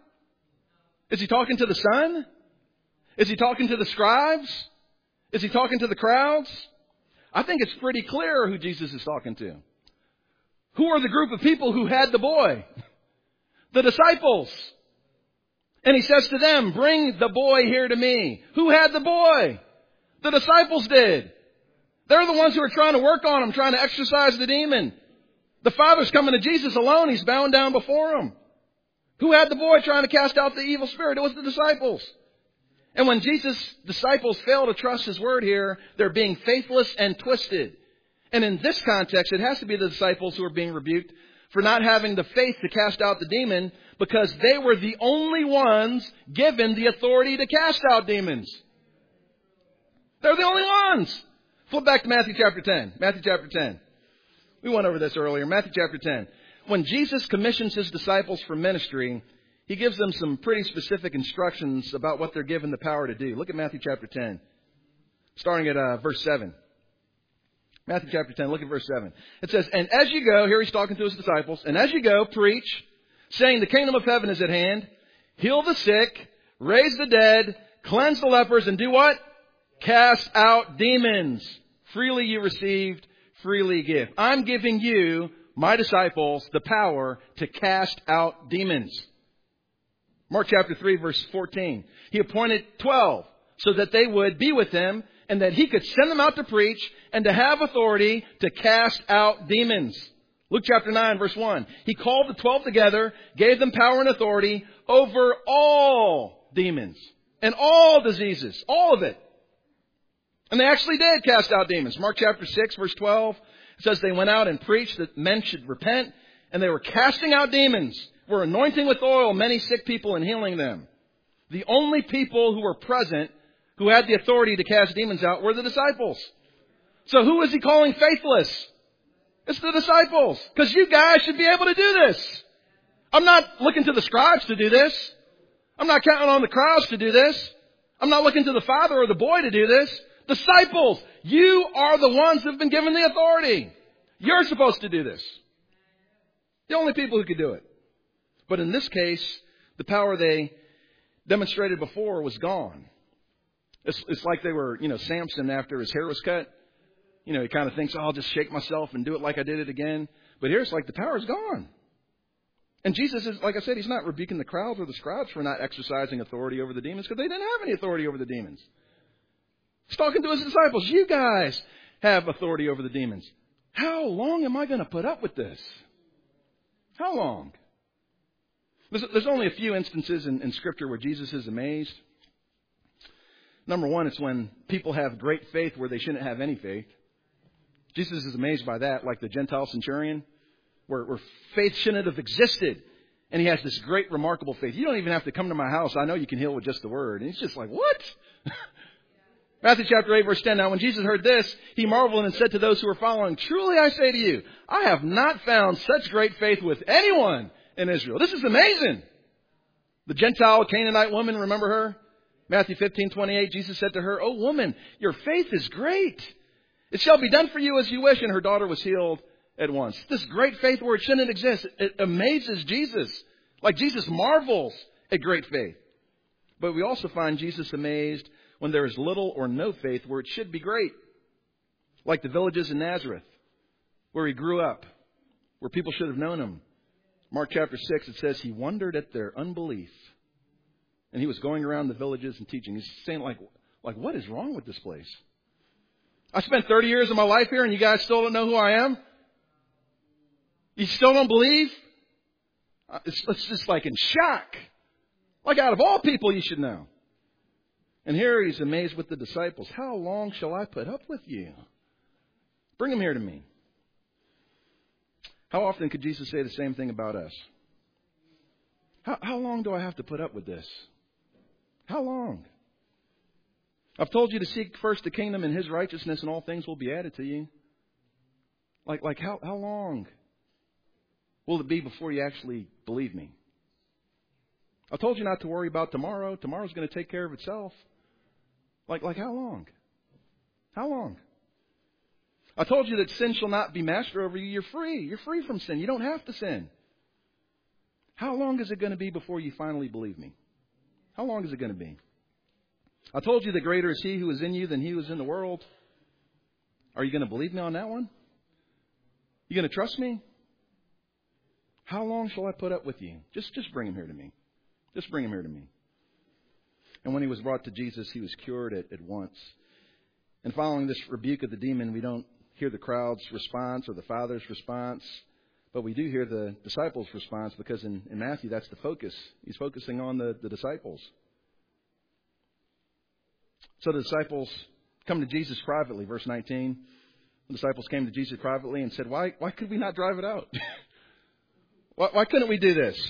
Is he talking to the Son? Is he talking to the scribes? Is he talking to the crowds? I think it's pretty clear who Jesus is talking to. Who are the group of people who had the boy? The disciples. And he says to them, bring the boy here to me. Who had the boy? The disciples did. They're the ones who are trying to work on him, trying to exorcise the demon. The Father's coming to Jesus alone. He's bowing down before him. Who had the boy trying to cast out the evil spirit? It was the disciples. And when Jesus' disciples fail to trust his word here, they're being faithless and twisted. And in this context, it has to be the disciples who are being rebuked for not having the faith to cast out the demon, because they were the only ones given the authority to cast out demons. They're the only ones. Flip back to Matthew chapter 10. Matthew chapter 10. We went over this earlier. Matthew chapter 10. When Jesus commissions his disciples for ministry, he gives them some pretty specific instructions about what they're given the power to do. Look at Matthew chapter 10, starting at verse 7. Matthew chapter 10, look at verse 7. It says, and as you go, here he's talking to his disciples, and as you go, preach, saying the kingdom of heaven is at hand, heal the sick, raise the dead, cleanse the lepers, and do what? Cast out demons. Freely you received, freely give. I'm giving you, my disciples, the power to cast out demons. Mark chapter 3, verse 14. He appointed 12 so that they would be with him and that he could send them out to preach and to have authority to cast out demons. Luke chapter 9, verse 1. He called the 12 together, gave them power and authority over all demons and all diseases, all of it. And they actually did cast out demons. Mark chapter 6, verse 12, it says they went out and preached that men should repent, and they were casting out demons, were anointing with oil many sick people and healing them. The only people who were present who had the authority to cast demons out were the disciples. So who is he calling faithless? It's the disciples. Because you guys should be able to do this. I'm not looking to the scribes to do this. I'm not counting on the crowds to do this. I'm not looking to the father or the boy to do this. Disciples, you are the ones who have been given the authority. You're supposed to do this. The only people who could do it. But in this case, the power they demonstrated before was gone. It's like they were, Samson after his hair was cut. He kind of thinks, I'll just shake myself and do it like I did it again. But here it's like the power is gone. And Jesus is, like I said, he's not rebuking the crowds or the scribes for not exercising authority over the demons because they didn't have any authority over the demons. He's talking to his disciples. You guys have authority over the demons. How long am I going to put up with this? How long? There's only a few instances in Scripture where Jesus is amazed. Number one, it's when people have great faith where they shouldn't have any faith. Jesus is amazed by that, like the Gentile centurion, where faith shouldn't have existed. And he has this great, remarkable faith. You don't even have to come to my house. I know you can heal with just the word. And he's just like, what? Matthew chapter 8, verse 10. Now, when Jesus heard this, he marveled and said to those who were following, truly I say to you, I have not found such great faith with anyone in Israel. This is amazing. The Gentile Canaanite woman, remember her? Matthew 15:28, Jesus said to her, "O woman, your faith is great. It shall be done for you as you wish." And her daughter was healed at once. This great faith where it shouldn't exist. It amazes Jesus. Like Jesus marvels at great faith. But we also find Jesus amazed when there is little or no faith where it should be great. Like the villages in Nazareth, where he grew up, where people should have known him. Mark chapter 6, it says he wondered at their unbelief. And he was going around the villages and teaching. He's saying, like, what is wrong with this place? I spent 30 years of my life here and you guys still don't know who I am? You still don't believe? It's just like in shock. Like out of all people you should know. And here he's amazed with the disciples. How long shall I put up with you? Bring them here to me. How often could Jesus say the same thing about us? How long do I have to put up with this? How long? I've told you to seek first the kingdom and his righteousness and all things will be added to you. Like how long will it be before you actually believe me? I told you not to worry about tomorrow. Tomorrow's going to take care of itself. Like how long? How long? I told you that sin shall not be master over you. You're free. You're free from sin. You don't have to sin. How long is it going to be before you finally believe me? How long is it going to be? I told you that greater is he who is in you than he who is in the world. Are you going to believe me on that one? You going to trust me? How long shall I put up with you? Just bring him here to me. Just bring him here to me. And when he was brought to Jesus, he was cured at once. And following this rebuke of the demon, we don't hear the crowd's response or the Father's response, but we do hear the disciples' response because in Matthew, that's the focus. He's focusing on the disciples. So the disciples come to Jesus privately, verse 19. The disciples came to Jesus privately and said, why could we not drive it out? Why couldn't we do this?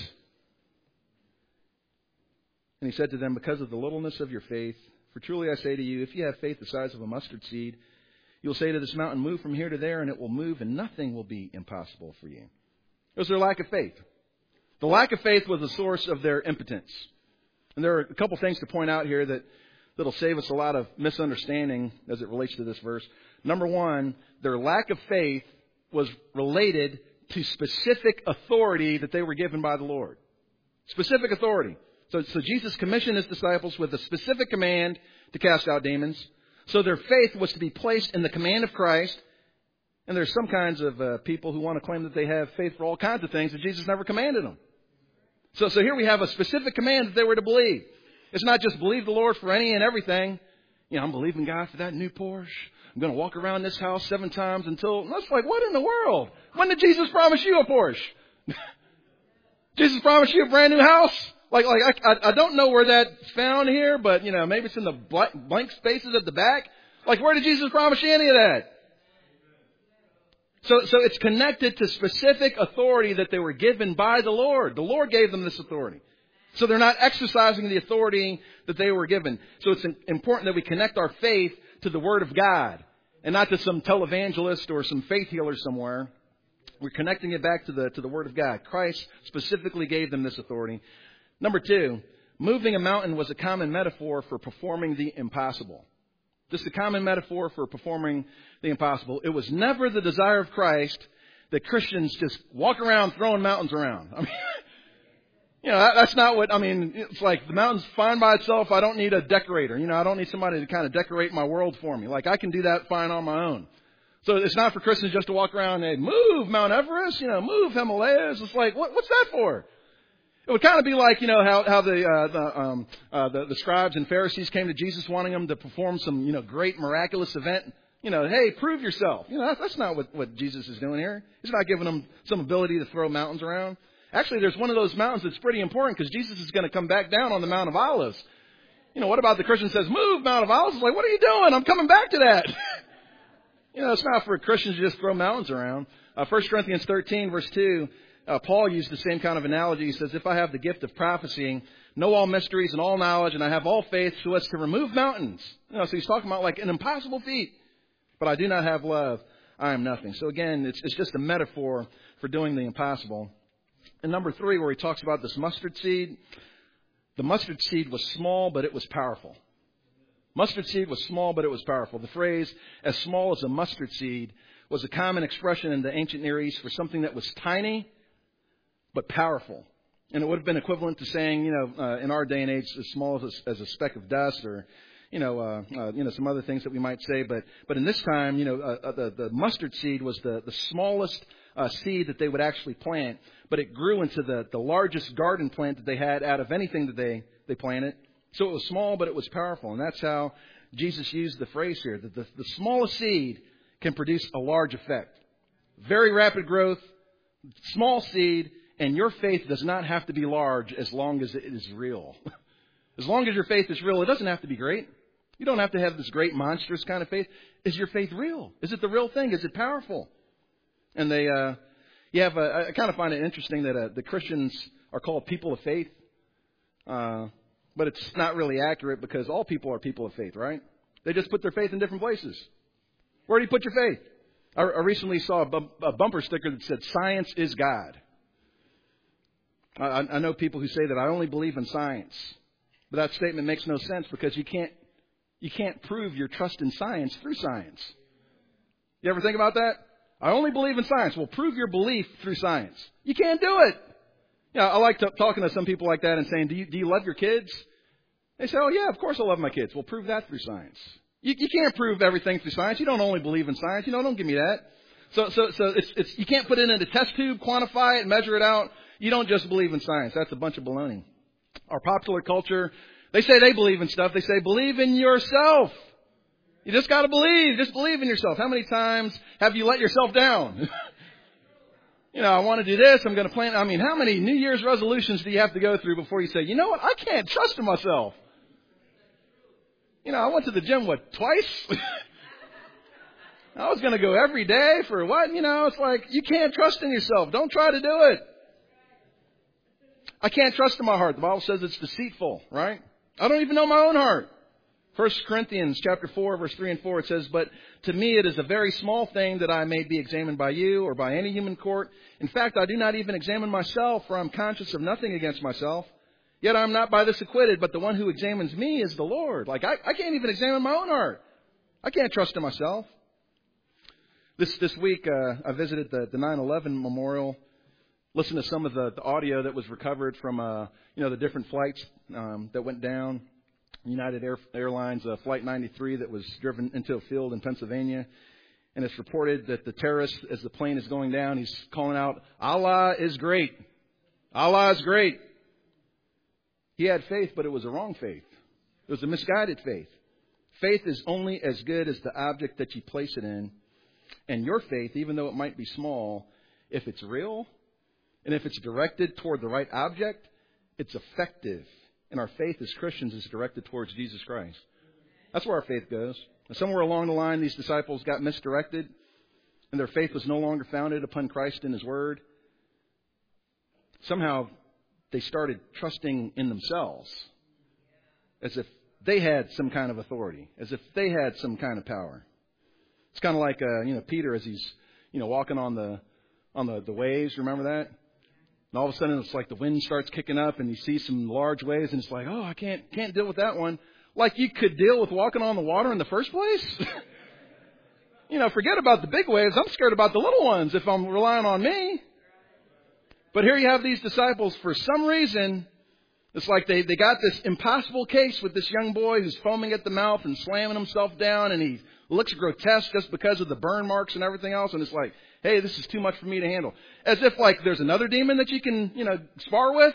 And he said to them, because of the littleness of your faith, for truly I say to you, if you have faith the size of a mustard seed, you'll say to this mountain, move from here to there, and it will move, and nothing will be impossible for you. It was their lack of faith. The lack of faith was the source of their impotence. And there are a couple things to point out here that that'll save us a lot of misunderstanding as it relates to this verse. Number one, their lack of faith was related to specific authority that they were given by the Lord. Specific authority. So Jesus commissioned his disciples with a specific command to cast out demons. So their faith was to be placed in the command of Christ. And there's some kinds of people who want to claim that they have faith for all kinds of things that Jesus never commanded them. So here we have a specific command that they were to believe. It's not just believe the Lord for any and everything. You know, I'm believing God for that new Porsche. I'm going to walk around this house 7 times until... That's like, what in the world? When did Jesus promise you a Porsche? Jesus promised you a brand new house? I don't know where that's found here, but, you know, maybe it's in the blank spaces at the back. Like, where did Jesus promise you any of that? So it's connected to specific authority that they were given by the Lord. The Lord gave them this authority. So they're not exercising the authority that they were given. So it's important that we connect our faith to the Word of God and not to some televangelist or some faith healer somewhere. We're connecting it back to the Word of God. Christ specifically gave them this authority. Number 2, moving a mountain was a common metaphor for performing the impossible. Just a common metaphor for performing the impossible. It was never the desire of Christ that Christians just walk around throwing mountains around. I mean, you know, that's not what, I mean, it's like the mountain's fine by itself. I don't need a decorator. You know, I don't need somebody to kind of decorate my world for me. Like, I can do that fine on my own. So it's not for Christians just to walk around and move Mount Everest, you know, move Himalayas. It's like, what's that for? It would kind of be like, you know, how the scribes and Pharisees came to Jesus wanting him to perform some, you know, great miraculous event. You know, hey, prove yourself. You know, that's not what Jesus is doing here. He's not giving them some ability to throw mountains around. Actually, there's one of those mountains that's pretty important because Jesus is going to come back down on the Mount of Olives. You know, what about the Christian says, move Mount of Olives? It's like, what are you doing? I'm coming back to that. You know, it's not for Christians to just throw mountains around. 1 Corinthians 13, verse 2, Paul used the same kind of analogy. He says, if I have the gift of prophecy, know all mysteries and all knowledge, and I have all faith so as to remove mountains. You know, so he's talking about like an impossible feat. But I do not have love, I am nothing. So again, it's just a metaphor for doing the impossible. And number 3, where he talks about this mustard seed, the mustard seed was small, but it was powerful. Mustard seed was small, but it was powerful. The phrase, as small as a mustard seed, was a common expression in the ancient Near East for something that was tiny, but powerful. And it would have been equivalent to saying, you know, in our day and age, as small as a speck of dust or, some other things that we might say. But in this time, you know, the mustard seed was the smallest seed that they would actually plant. But it grew into the largest garden plant that they had out of anything that they planted. So it was small, but it was powerful. And that's how Jesus used the phrase here, that the smallest seed can produce a large effect. Very rapid growth, small seed, and your faith does not have to be large as long as it is real. As long as your faith is real, it doesn't have to be great. You don't have to have this great, monstrous kind of faith. Is your faith real? Is it the real thing? Is it powerful? And I kind of find it interesting that the Christians are called people of faith. But it's not really accurate because all people are people of faith, right? They just put their faith in different places. Where do you put your faith? I recently saw a bumper sticker that said, "Science is God." I know people who say that I only believe in science. But that statement makes no sense because you can't prove your trust in science through science. You ever think about that? I only believe in science. Well, prove your belief through science. You can't do it. You know, I like talking to some people like that and saying, do you love your kids? They say, oh, yeah, of course I love my kids. Well, prove that through science. You can't prove everything through science. You don't only believe in science. You know, don't give me that. So it's you can't put it in a test tube, quantify it, measure it out. You don't just believe in science. That's a bunch of baloney. Our popular culture, they say they believe in stuff. They say, believe in yourself. You just got to believe. Just believe in yourself. How many times have you let yourself down? You know, I want to do this. I'm going to plan. I mean, how many New Year's resolutions do you have to go through before you say, you know what? I can't trust in myself. You know, I went to the gym, twice? I was going to go every day for what? You know, it's like, you can't trust in yourself. Don't try to do it. I can't trust in my heart. The Bible says it's deceitful, right? I don't even know my own heart. 1 Corinthians chapter 4, verse 3 and 4, it says, but to me it is a very small thing that I may be examined by you or by any human court. In fact, I do not even examine myself, for I am conscious of nothing against myself. Yet I'm not by this acquitted, but the one who examines me is the Lord. Like, I can't even examine my own heart. I can't trust in myself. This week, I visited the 9/11 memorial, listened to some of the audio that was recovered from, the different flights that went down. United Airlines Flight 93 that was driven into a field in Pennsylvania. And it's reported that the terrorist, as the plane is going down, he's calling out, "Allah is great. Allah is great." He had faith, but it was a wrong faith. It was a misguided faith. Faith is only as good as the object that you place it in. And your faith, even though it might be small, if it's real and if it's directed toward the right object, it's effective. And our faith as Christians is directed towards Jesus Christ. That's where our faith goes. And somewhere along the line, these disciples got misdirected, and their faith was no longer founded upon Christ and His Word. Somehow, they started trusting in themselves, as if they had some kind of authority, as if they had some kind of power. It's kind of like Peter as he's walking on the waves. Remember that? And all of a sudden, it's like the wind starts kicking up, and you see some large waves, and it's like, oh, I can't deal with that one. Like you could deal with walking on the water in the first place. Forget about the big waves. I'm scared about the little ones if I'm relying on me. But here you have these disciples. For some reason, it's like they got this impossible case with this young boy who's foaming at the mouth and slamming himself down, and he looks grotesque just because of the burn marks and everything else. And it's like, hey, this is too much for me to handle. As if like there's another demon that you can, spar with.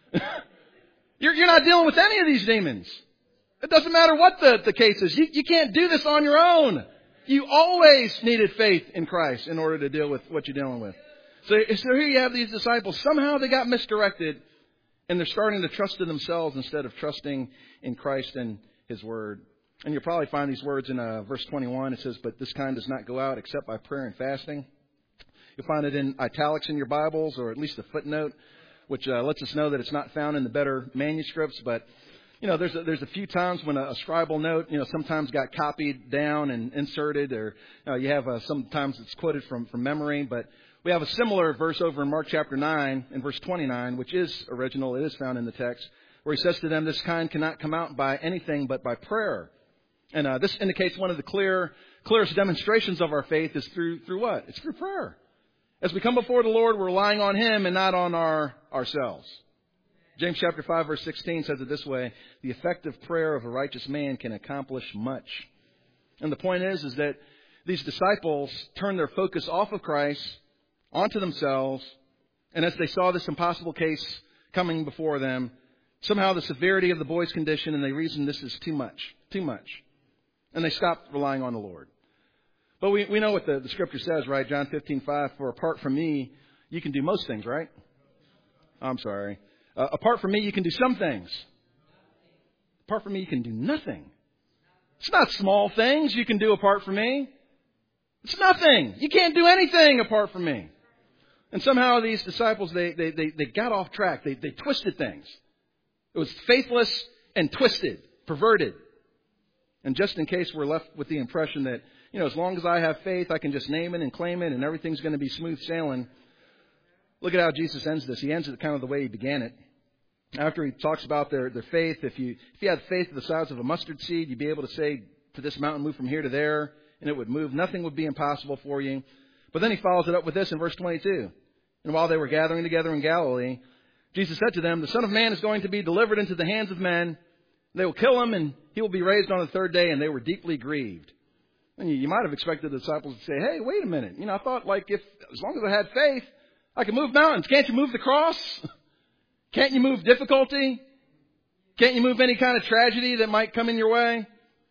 You're not dealing with any of these demons. It doesn't matter what the case is. You can't do this on your own. You always needed faith in Christ in order to deal with what you're dealing with. So here you have these disciples. Somehow they got misdirected, and they're starting to trust in themselves instead of trusting in Christ and His Word. And you'll probably find these words in verse 21. It says, "But this kind does not go out except by prayer and fasting." You'll find it in italics in your Bibles, or at least a footnote, which lets us know that it's not found in the better manuscripts. But, there's a few times when a scribal note, sometimes got copied down and inserted, or you have sometimes it's quoted from memory. But we have a similar verse over in Mark chapter 9 and verse 29, which is original. It is found in the text, where He says to them, "This kind cannot come out by anything but by prayer." And this indicates one of the clearest demonstrations of our faith is through what? It's through prayer. As we come before the Lord, we're relying on Him and not on ourselves. James chapter 5 verse 16 says it this way: "The effective prayer of a righteous man can accomplish much." And the point is that these disciples turned their focus off of Christ onto themselves. And as they saw this impossible case coming before them, somehow the severity of the boy's condition, and they reasoned this is too much. And they stopped relying on the Lord. But we know what the Scripture says, right? John 15:5, "For apart from me, you can do most things," right? I'm sorry. Apart from me, you can do some things. Apart from me, you can do nothing. It's not small things you can do apart from me. It's nothing. You can't do anything apart from me. And somehow these disciples, they got off track. They twisted things. It was faithless and twisted, perverted. And just in case we're left with the impression that, as long as I have faith, I can just name it and claim it and everything's going to be smooth sailing. Look at how Jesus ends this. He ends it kind of the way He began it. After He talks about their faith, if you had faith the size of a mustard seed, you'd be able to say to this mountain, "Move from here to there," and it would move. Nothing would be impossible for you. But then He follows it up with this in verse 22. "And while they were gathering together in Galilee, Jesus said to them, 'The Son of Man is going to be delivered into the hands of men. They will kill Him, and He will be raised on the third day.' And they were deeply grieved." And you might have expected the disciples to say, "Hey, wait a minute. I thought as long as I had faith, I could move mountains. Can't you move the cross? Can't you move difficulty? Can't you move any kind of tragedy that might come in your way?"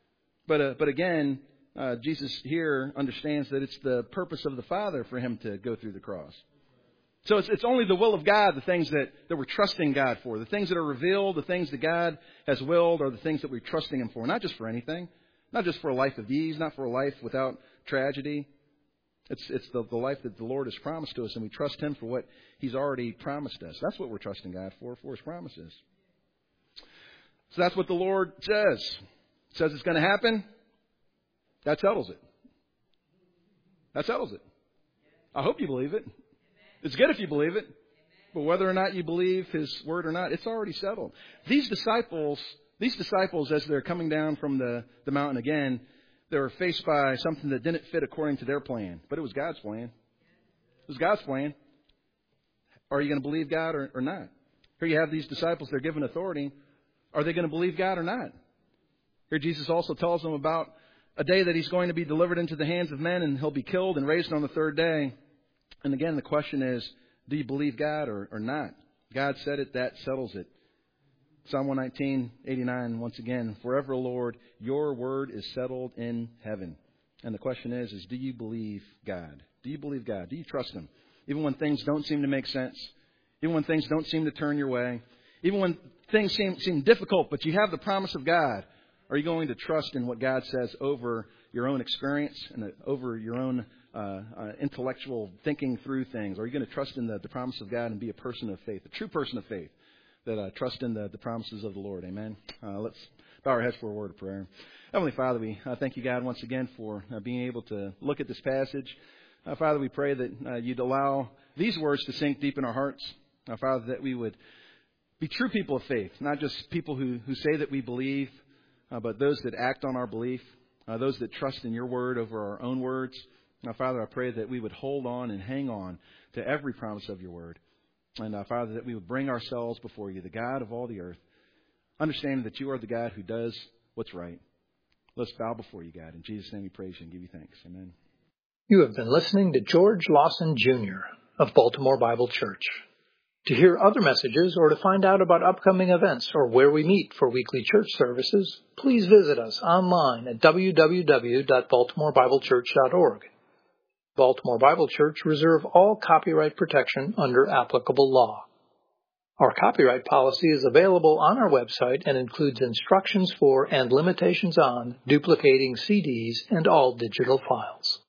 But again, Jesus here understands that it's the purpose of the Father for Him to go through the cross. So it's only the will of God, the things that we're trusting God for. The things that are revealed, the things that God has willed, are the things that we're trusting Him for. Not just for anything. Not just for a life of ease, not for a life without tragedy. It's the life that the Lord has promised to us, and we trust Him for what He's already promised us. That's what we're trusting God for His promises. So that's what the Lord says. It says it's going to happen. That settles it. That settles it. I hope you believe it. It's good if you believe it. But whether or not you believe His word or not, it's already settled. These disciples, as they're coming down from the mountain again, they were faced by something that didn't fit according to their plan. But it was God's plan. It was God's plan. Are you going to believe God or not? Here you have these disciples. They're given authority. Are they going to believe God or not? Here Jesus also tells them about a day that He's going to be delivered into the hands of men and He'll be killed and raised on the third day. And again, the question is, do you believe God or not? God said it, that settles it. Psalm 119:89, once again, forever, Lord, your word is settled in heaven. And the question is do you believe God? Do you believe God? Do you trust Him? Even when things don't seem to make sense, even when things don't seem to turn your way, even when things seem difficult, but you have the promise of God, are you going to trust in what God says over your own experience and over your own intellectual thinking through things? Are you going to trust in the promise of God and be a person of faith, a true person of faith that trusts in the promises of the Lord? Amen. Let's bow our heads for a word of prayer. Heavenly Father, we thank you, God, once again for being able to look at this passage. Father, we pray that you'd allow these words to sink deep in our hearts. Father, that we would be true people of faith, not just people who say that we believe, but those that act on our belief, those that trust in your word over our own words. Now, Father, I pray that we would hold on and hang on to every promise of your word. And, Father, that we would bring ourselves before you, the God of all the earth, understanding that you are the God who does what's right. Let's bow before you, God. In Jesus' name we praise you and give you thanks. Amen.
You have been listening to George Lawson Jr. of Baltimore Bible Church. To hear other messages or to find out about upcoming events or where we meet for weekly church services, please visit us online at www.baltimorebiblechurch.org. Baltimore Bible Church reserve all copyright protection under applicable law. Our copyright policy is available on our website and includes instructions for and limitations on duplicating CDs and all digital files.